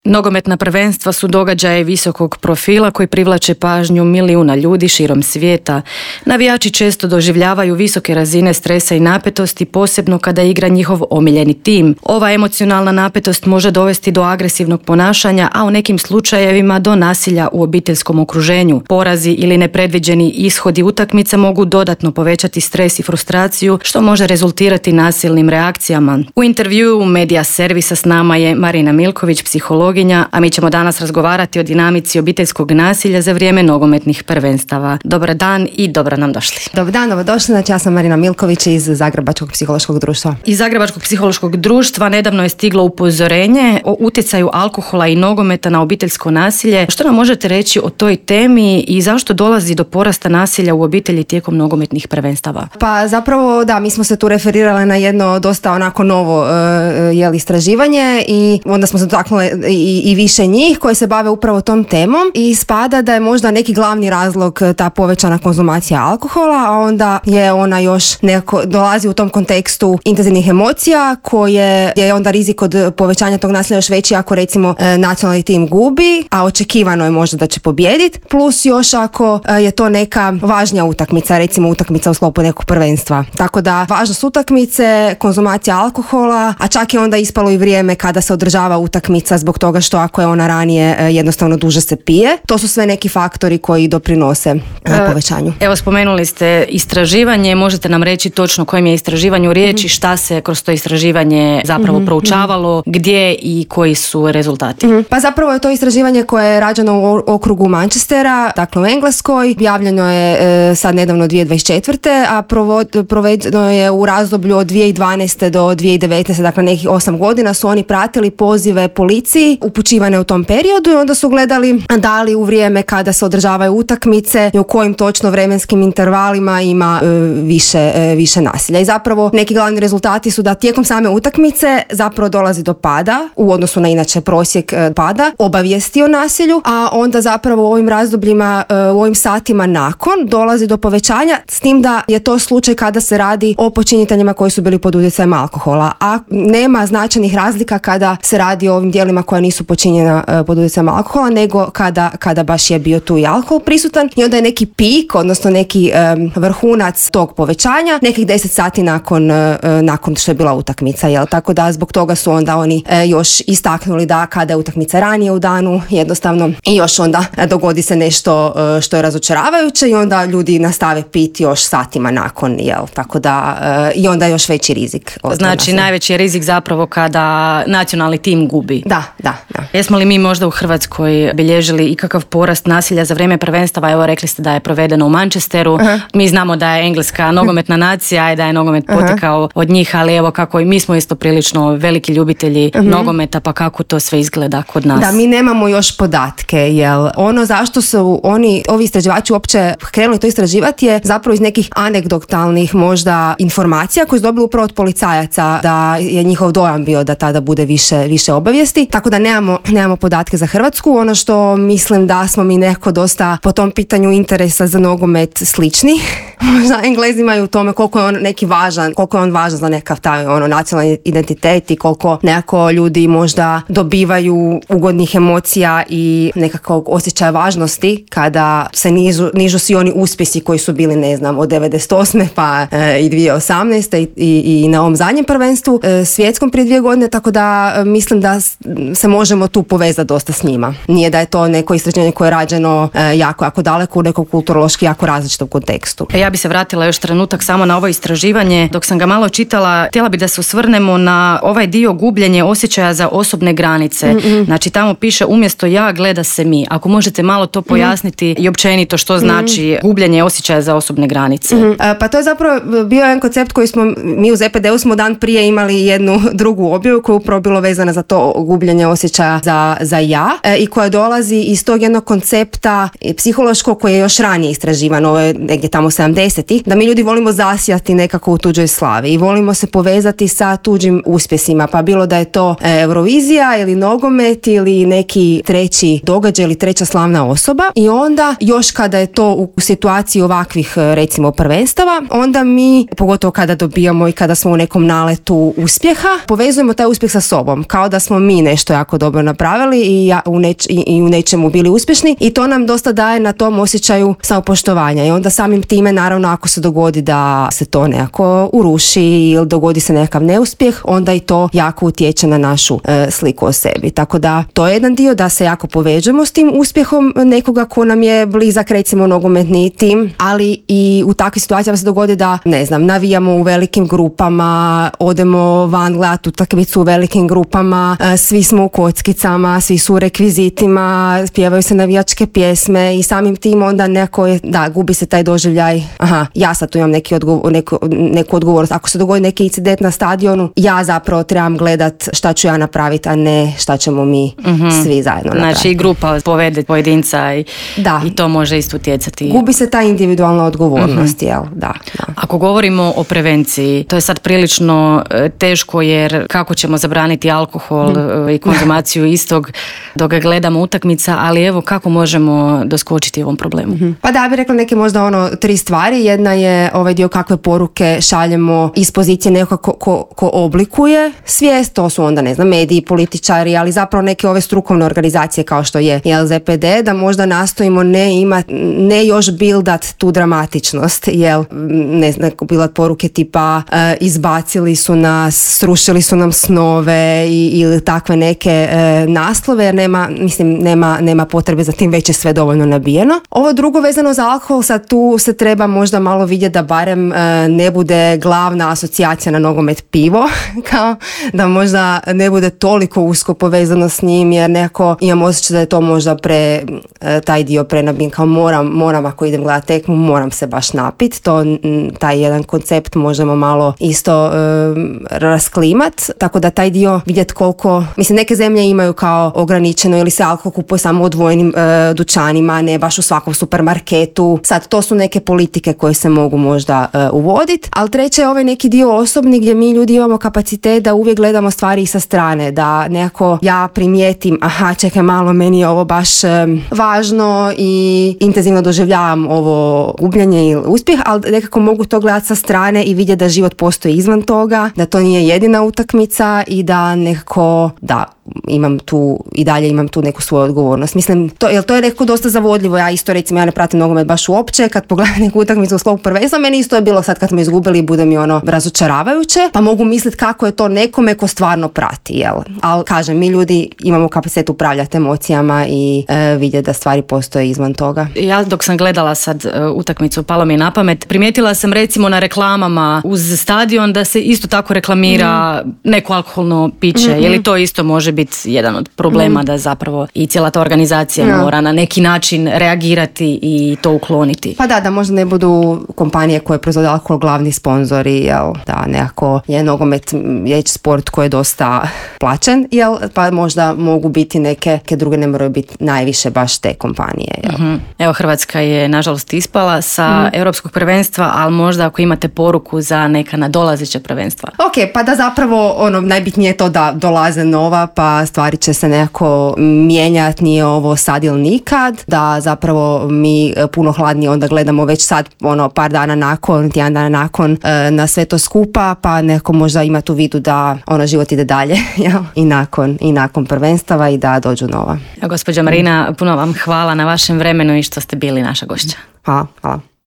Nogometna prvenstva su događaje visokog profila koji privlače pažnju milijuna ljudi širom svijeta. Navijači često doživljavaju visoke razine stresa i napetosti, posebno kada igra njihov omiljeni tim. Ova emocionalna napetost može dovesti do agresivnog ponašanja, a u nekim slučajevima do nasilja u obiteljskom okruženju. Porazi ili nepredviđeni ishodi utakmica mogu dodatno povećati stres i frustraciju, što može rezultirati nasilnim reakcijama. U intervjuu Medija servisa s nama je Marina Milković, psiholog, a mi ćemo danas razgovarati o dinamici obiteljskog nasilja za vrijeme nogometnih prvenstava. Dobar dan i dobro nam došli. Dobar dan, dobrodošli. Znači, ja sam Marina Milković iz Zagrebačkog psihološkog društva. Iz Zagrebačkog psihološkog društva nedavno je stiglo upozorenje o utjecaju alkohola i nogometa na obiteljsko nasilje. Što nam možete reći o toj temi i zašto dolazi do porasta nasilja u obitelji tijekom nogometnih prvenstava? Pa zapravo da, mi smo se tu referirali na jedno dosta onako novo istraživanje i onda smo se dotaknuli i više njih koji se bave upravo tom temom i spada da je možda neki glavni razlog ta povećana konzumacija alkohola, a onda je ona još nekako dolazi u tom kontekstu intenzivnih emocija koje je onda rizik od povećanja tog nasilja još veći ako recimo nacionalni tim gubi, a očekivano je možda da će pobijediti, plus još ako je to neka važnija utakmica, recimo utakmica u sklopu nekog prvenstva. Tako da važnost utakmice, konzumacija alkohola, a čak je onda ispalo i vrijeme kada se održava utakmica zbog toga što ako je ona ranije jednostavno duže se pije. To su sve neki faktori koji doprinose povećanju. Evo, spomenuli ste istraživanje, možete nam reći točno kojem je istraživanju riječi, šta se kroz to istraživanje zapravo proučavalo, gdje i koji su rezultati? Pa zapravo je to istraživanje koje je rađeno u okrugu Manchestera, dakle u Engleskoj, objavljeno je sad nedavno 2024. a provedeno je u razdoblju od 2012. do 2019. dakle nekih 8 godina su oni pratili pozive policiji upućivane u tom periodu i onda su gledali da li u vrijeme kada se održavaju utakmice i u kojim točno vremenskim intervalima ima više nasilja. I zapravo neki glavni rezultati su da tijekom same utakmice zapravo dolazi do pada u odnosu na inače prosjek pada, obavijesti o nasilju, a onda zapravo u ovim razdobljima, u ovim satima nakon dolazi do povećanja, s tim da je to slučaj kada se radi o počiniteljima koji su bili pod utjecajem alkohola, a nema značajnih razlika kada se radi o ovim djelima koja nisu počinjena pod utjecajem alkohola, nego kada baš je bio tu i alkohol prisutan i onda je neki pik, odnosno neki vrhunac tog povećanja nekih 10 sati nakon što je bila utakmica, jel? Tako da zbog toga su onda oni još istaknuli da kada je utakmica ranije u danu jednostavno i još onda dogodi se nešto što je razočaravajuće i onda ljudi nastave piti još satima nakon, jel? Tako da i onda još veći rizik. Znači najveći je rizik zapravo kada nacionalni tim gubi. Da. Jesmo li mi možda u Hrvatskoj bilježili ikakav porast nasilja za vrijeme prvenstava? Evo, rekli ste da je provedeno u Manchesteru. Mi znamo da je engleska nogometna nacija i da je nogomet potekao od njih, ali evo kako i mi smo isto prilično veliki ljubitelji nogometa, pa kako to sve izgleda kod nas? Da, mi nemamo još podatke, jel? Ono zašto su ovi istraživači uopće krenuli to istraživati je zapravo iz nekih anegdotalnih možda informacija koje su dobili upravo od policajaca, da je njihov dojam bio da tada bude više obavijesti, tako da nemamo podatke za Hrvatsku. Ono što mislim da smo mi nekako dosta po tom pitanju interesa za nogomet slični. Možda Englezi imaju u tome koliko je on važan za nekakav taj nacionalni identitet i koliko nekako ljudi možda dobivaju ugodnih emocija i nekakvog osjećaja važnosti kada se nižu svi oni uspjesi koji su bili, ne znam, od 98. pa i 2018. i na ovom zadnjem prvenstvu svjetskom prije 2 godine, tako da mislim da se možemo tu povezati dosta s njima. Nije da je to neko istraživanje koje je rađeno jako daleko u nekom kulturološki jako različitom kontekstu. Ja bi se vratila još trenutak samo na ovo istraživanje. Dok sam ga malo čitala, htjela bi da se osvrnemo na ovaj dio gubljenje osjećaja za osobne granice. Znači tamo piše umjesto ja gleda se mi. Ako možete malo to pojasniti i općenito što znači gubljenje osjećaja za osobne granice. Pa to je zapravo bio jedan koncept koji smo mi u ZPD-u smo dan prije imali jednu drugu objavu koja je upravo bilo vezana za to gubljenje osjećaja za ja i koja dolazi iz tog jednog koncepta psihološkog koji je još ranije istraživan, ovo je negdje tamo 70 80-ih, da mi ljudi volimo zasijati nekako u tuđoj slavi i volimo se povezati sa tuđim uspjesima, pa bilo da je to Eurovizija ili nogomet ili neki treći događaj ili treća slavna osoba. I onda još kada je to u situaciji ovakvih recimo prvenstava, onda mi, pogotovo kada dobijamo i kada smo u nekom naletu uspjeha, povezujemo taj uspjeh sa sobom, kao da smo mi nešto jako dobro napravili i u nečemu bili uspješni, i to nam dosta daje na tom osjećaju samopoštovanja. I onda samim time, naravno, ako se dogodi da se to nekako uruši ili dogodi se nekakav neuspjeh, onda i to jako utječe na našu sliku o sebi. Tako da to je jedan dio, da se jako povežemo s tim uspjehom nekoga ko nam je blizak, recimo nogometni tim, ali i u takvim situacijama se dogodi da, ne znam, navijamo u velikim grupama, odemo van gledati utakmicu u velikim grupama, svi smo u kockicama, svi su u rekvizitima, pjevaju se navijačke pjesme i samim tim onda gubi se taj doživljaj, ja sad tu imam neku odgovornost. Ako se dogodi neki incident na stadionu, ja zapravo trebam gledat šta ću ja napraviti, a ne šta ćemo mi svi zajedno napraviti. Znači i grupa povede pojedinca i to može isto utjecati. Gubi se ta individualna odgovornost, jel? Da. Ako govorimo o prevenciji, to je sad prilično teško, jer kako ćemo zabraniti alkohol i konzumaciju istog dok gledamo utakmica, ali evo kako možemo doskočiti ovom problemu? Pa da, bi rekla neke možda 3 stvari. Jedna je ovaj dio kakve poruke šaljemo iz pozicije nekoga ko oblikuje svijest, to su onda, ne znam, mediji, političari, ali zapravo neke ove strukovne organizacije kao što je LZPD, da možda nastojimo ne još bildat tu dramatičnost, jel, ne znam, bildat poruke tipa izbacili su nas, srušili su nam snove ili takve neke naslove, jer nema potrebe za tim, već je sve dovoljno nabijeno. Ovo drugo vezano za alkohol, sad tu se treba možda malo vidjeti da barem ne bude glavna asocijacija na nogomet pivo, kao da možda ne bude toliko usko povezano s njim, jer nekako imam osjećaj da je to možda taj dio prenabijen, kao moram ako idem gledati tekmu, moram se baš napiti. Taj jedan koncept možemo malo isto rasklimat, tako da taj dio vidjeti koliko, mislim, neke zemlje imaju kao ograničeno ili se alkohol kupuje samo u odvojenim dućanima, ne baš u svakom supermarketu. Sad, to su neke politike koje se mogu možda uvoditi, ali treće je ovaj neki dio osobni gdje mi ljudi imamo kapacitet da uvijek gledamo stvari sa strane, da nekako ja primijetim, čekaj malo, meni je ovo baš važno i intenzivno doživljavam ovo gubljenje ili uspjeh, ali nekako mogu to gledati sa strane i vidjeti da život postoji izvan toga, da to nije jedina utakmica i da nekako, imam tu neku svoju odgovornost. Mislim, to je nekako dosta zavodljivo. Ja isto, recimo, ja ne pratim nogomet baš uopće, kad pogledam neku utakmicu u svog prvenstva, meni isto je bilo sad kad smo izgubili i bude mi razočaravajuće, pa mogu misliti kako je to nekome ko stvarno prati, jel? Ali kažem, mi ljudi imamo kapacitet upravljati emocijama i vidjeti da stvari postoje izvan toga. Ja dok sam gledala sad utakmicu, palo mi je na pamet, primijetila sam recimo na reklamama uz stadion da se isto tako reklamira neko alkoholno piće, je li to isto može biti jedan od problema da zapravo i cijela ta organizacija mora na neki način reagirati i to ukloniti? Pa da možda ne budu kompanije koje proizvode alkohol glavni sponzori, jel, da nekako je nogomet sport koji je dosta plaćen, jel, pa možda mogu biti neke druge, ne moraju biti najviše baš te kompanije, jel. Evo, Hrvatska je nažalost ispala sa europskog prvenstva, ali možda ako imate poruku za neka nadolazeća prvenstva. Ok, pa da zapravo najbitnije je to da dolaze nova, pa stvari će se nekako mijenjati, nije ovo sad ili nikad, da zapravo mi puno hladnije onda gledamo već sad par dana nakon, tjedan dana nakon na sve to skupa, pa neko možda ima tu vidu da život ide dalje i nakon prvenstava i da dođu nova. Gospođa Marina, puno vam hvala na vašem vremenu i što ste bili naša gošća. Hvala.